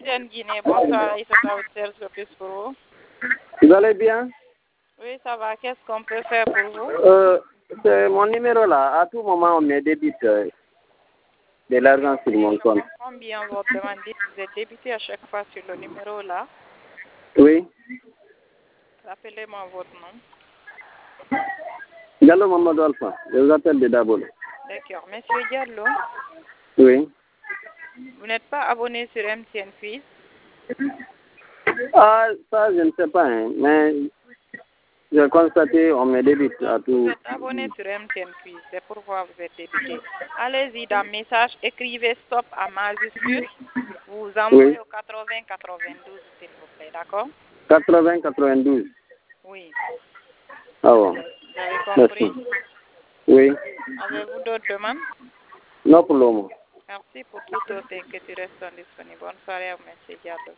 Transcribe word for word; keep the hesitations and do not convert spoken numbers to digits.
Capitaine Guinée, bonsoir, Issa Taouter, je plus pour vous. Vous allez bien? Oui, ça va. Qu'est-ce qu'on peut faire pour vous? euh, C'est mon numéro là. À tout moment, on me débite euh, de l'argent sur mon compte. Je comprends bien votre demande. Vous êtes débité à chaque fois sur le numéro là. Oui. Rappelez-moi votre nom. Diallo Mamadou Alpha. Je vous appelle de Dabolo. D'accord. Monsieur Diallo, Oui. vous n'êtes pas abonné sur M T N Quiz? Ah, ça, je ne sais pas, hein, mais j'ai constaté on me débite à tout. Vous êtes abonné sur M T N Quiz, c'est pourquoi vous êtes débité. Allez-y dans message, écrivez stop à majuscule, vous envoyez Oui. au quatre-vingts quatre-vingt-douze, s'il vous plaît, d'accord? quatre-vingts quatre-vingt-douze. Oui. Ah bon. Vous avez compris? Merci. Oui. Avez-vous d'autres demandes? Non pour le moment. Merci pour toute autre inquiétude restant disponible. Bonne soirée à M. Diallo.